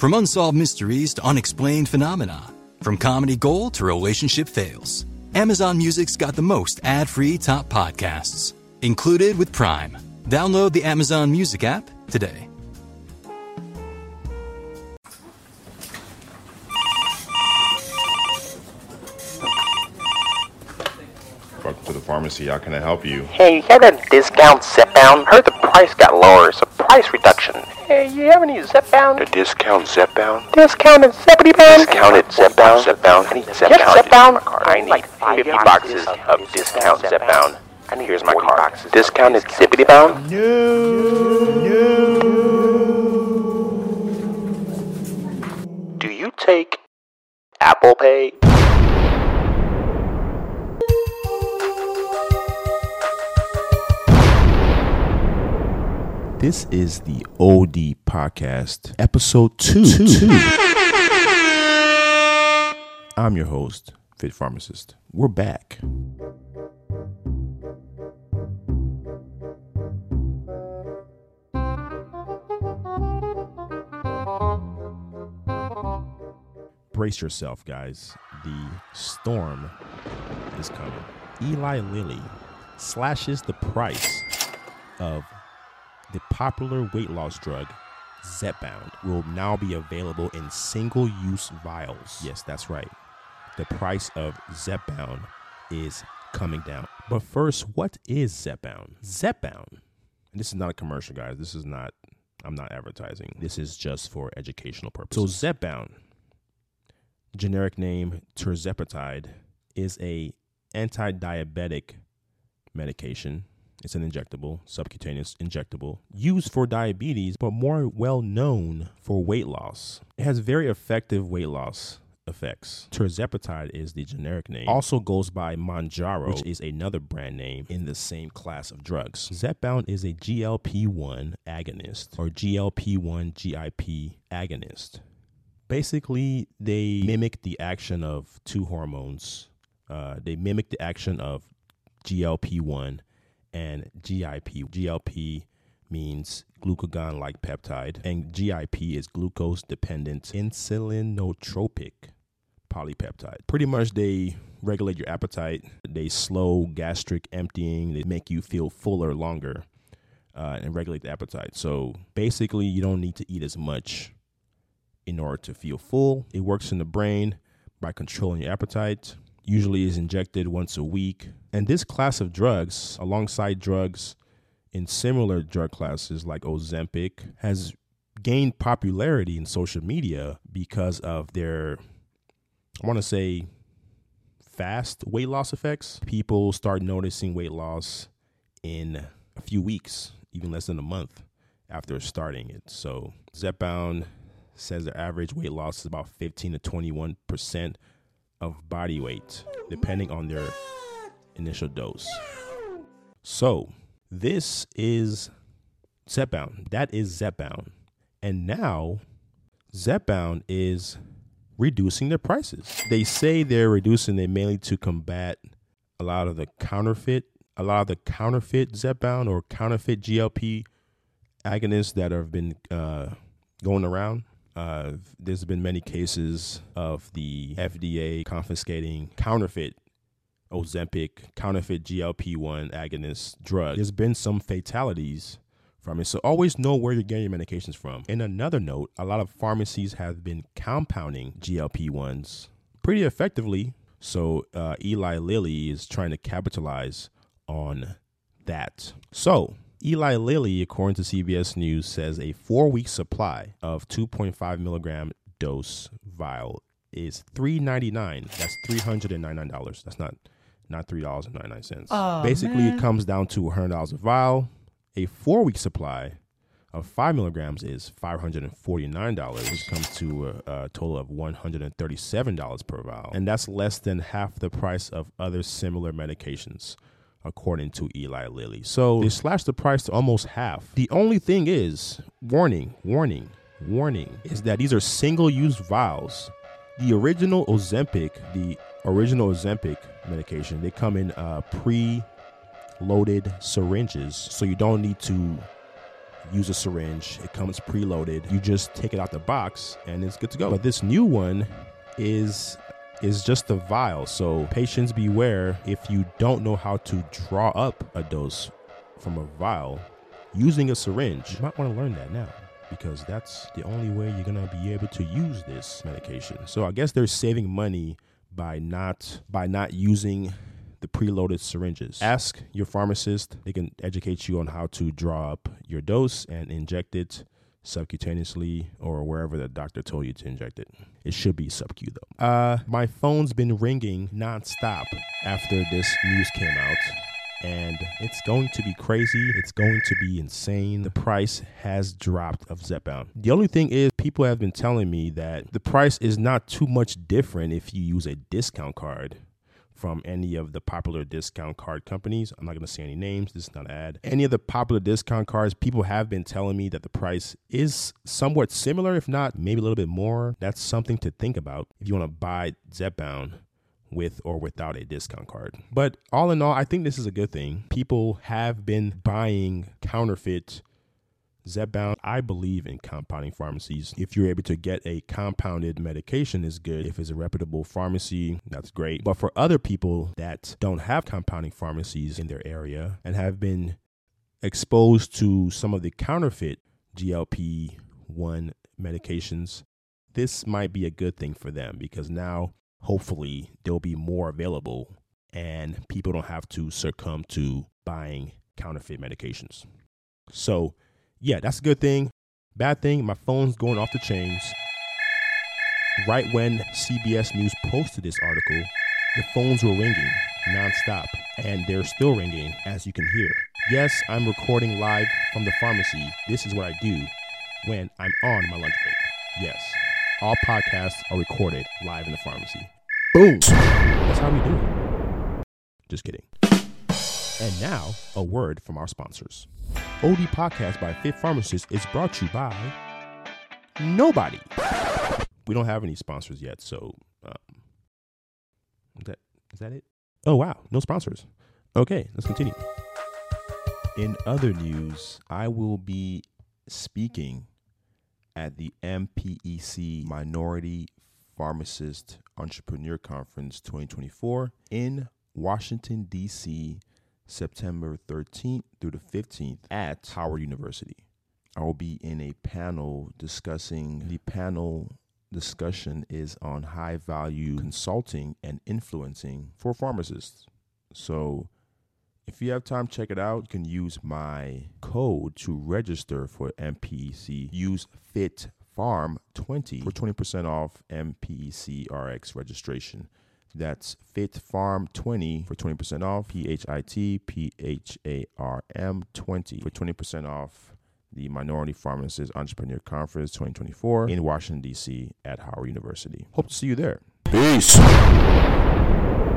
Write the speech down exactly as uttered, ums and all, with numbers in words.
From unsolved mysteries to unexplained phenomena, from comedy gold to relationship fails, Amazon Music's got the most ad-free top podcasts, included with Prime. Download the Amazon Music app today. Welcome to the pharmacy. How can I help you? Hey, you have that discount Zepbound? Heard the price got lower, so price reduction. Hey, you have any Zepbound? A discount Zepbound? Discounted Zeppity Bound? Discounted Zepbound? Zepbound? I need Zepbound. Yes, Zepbound. I need like fifty boxes of discount Zepbound. And here's my card. Discounted Zippity Bound? No. No. Do you take Apple Pay? This is the O D Podcast, episode two. two. I'm your host, Fit Pharmacist. We're back. Brace yourself, guys. The storm is coming. Eli Lilly slashes the price of the popular weight loss drug Zepbound will now be available in single-use vials. Yes, that's right. The price of Zepbound is coming down. But first, what is Zepbound? Zepbound, and this is not a commercial, guys. This is not, I'm not advertising. This is just for educational purposes. So Zepbound, generic name tirzepatide, is a anti-diabetic medication. It's an injectable, subcutaneous injectable, used for diabetes, but more well known for weight loss. It has very effective weight loss effects. Tirzepatide is the generic name. Also goes by Mounjaro, which is another brand name in the same class of drugs. Zepbound is a G L P one agonist, or G L P one G I P agonist. Basically, they mimic the action of two hormones. Uh, they mimic the action of G L P one and G I P. G L P means glucagon-like peptide, and G I P is glucose-dependent insulinotropic polypeptide. Pretty much, they regulate your appetite. They slow gastric emptying. They make you feel fuller longer uh, and regulate the appetite. So basically, you don't need to eat as much in order to feel full. It works in the brain by controlling your appetite. Usually is injected once a week. And this class of drugs, alongside drugs in similar drug classes like Ozempic, has gained popularity in social media because of their, I want to say, fast weight loss effects. People start noticing weight loss in a few weeks, even less than a month after starting it. So Zepbound says their average weight loss is about fifteen to twenty-one percent of body weight, depending on their initial dose. So this is Zepbound. That is Zepbound. And now Zepbound is reducing their prices. They say they're reducing it mainly to combat a lot of the counterfeit, a lot of the counterfeit Zepbound or counterfeit G L P agonists that have been uh, going around. Uh, there's been many cases of the F D A confiscating counterfeit Ozempic, counterfeit G L P one agonist drug. There's been some fatalities from it, so always know where you're getting your medications from. In another note, a lot of pharmacies have been compounding G L P ones pretty effectively, so uh, Eli Lilly is trying to capitalize on that. So Eli Lilly, according to C B S News, says a four-week supply of two point five milligram dose vial is three ninety-nine. That's three hundred ninety-nine dollars. That's not not three dollars and ninety-nine cents. Oh, Basically, man. It comes down to one hundred dollars a vial. A four-week supply of five milligrams is five hundred forty-nine dollars, which comes to a, a total of one hundred thirty-seven dollars per vial. And that's less than half the price of other similar medications, according to Eli Lilly. So they slashed the price to almost half. The only thing is, warning, warning, warning, is that these are single-use vials. The original Ozempic, the original Ozempic medication, they come in uh, pre-loaded syringes, so you don't need to use a syringe. It comes preloaded. You just take it out the box and it's good to go. But this new one is is just a vial. So patients beware, if you don't know how to draw up a dose from a vial using a syringe, you might want to learn that now, because that's the only way you're going to be able to use this medication. So I guess they're saving money by not by not using the preloaded syringes. Ask your pharmacist. They can educate you on how to draw up your dose and inject it subcutaneously or wherever the doctor told you to inject it. It should be sub-Q though. Uh, my phone's been ringing nonstop after this news came out, and it's going to be crazy. It's going to be insane. The price has dropped of Zepbound. The only thing is, people have been telling me that the price is not too much different if you use a discount card from any of the popular discount card companies. I'm not going to say any names. This is not an ad. Any of the popular discount cards, people have been telling me that the price is somewhat similar, if not maybe a little bit more. That's something to think about if you want to buy Zepbound with or without a discount card. But all in all, I think this is a good thing. People have been buying counterfeit Zepbound. I believe in compounding pharmacies. If you're able to get a compounded medication, is good. If it's a reputable pharmacy, that's great. But for other people that don't have compounding pharmacies in their area and have been exposed to some of the counterfeit G L P one medications, this might be a good thing for them, because now hopefully there'll be more available and people don't have to succumb to buying counterfeit medications. So yeah, that's a good thing. Bad thing, my phone's going off the chains. Right when C B S News posted this article, the phones were ringing nonstop, and they're still ringing, as you can hear. Yes, I'm recording live from the pharmacy. This is what I do when I'm on my lunch break. Yes, all podcasts are recorded live in the pharmacy. Boom! That's how we do it. Just kidding. And now, a word from our sponsors. O D Podcast by Fit Pharmacist is brought to you by nobody. We don't have any sponsors yet, so um, is that is that it? Oh wow, no sponsors. Okay, let's continue. In other news, I will be speaking at the M P E C Minority Pharmacist Entrepreneur Conference twenty twenty-four in Washington, D C, September thirteenth through the fifteenth at Howard University. I will be in a panel discussing, the panel discussion is on high value consulting and influencing for pharmacists. So if you have time, check it out. You can use my code to register for M P E C. Use Fit Farm twenty for twenty percent off M P E C R X registration. That's Fit Farm twenty for twenty percent off. P H I T P H A R M twenty for twenty percent off the Minority Pharmacist Entrepreneur Conference twenty twenty-four in Washington, D C at Howard University. Hope to see you there. Peace.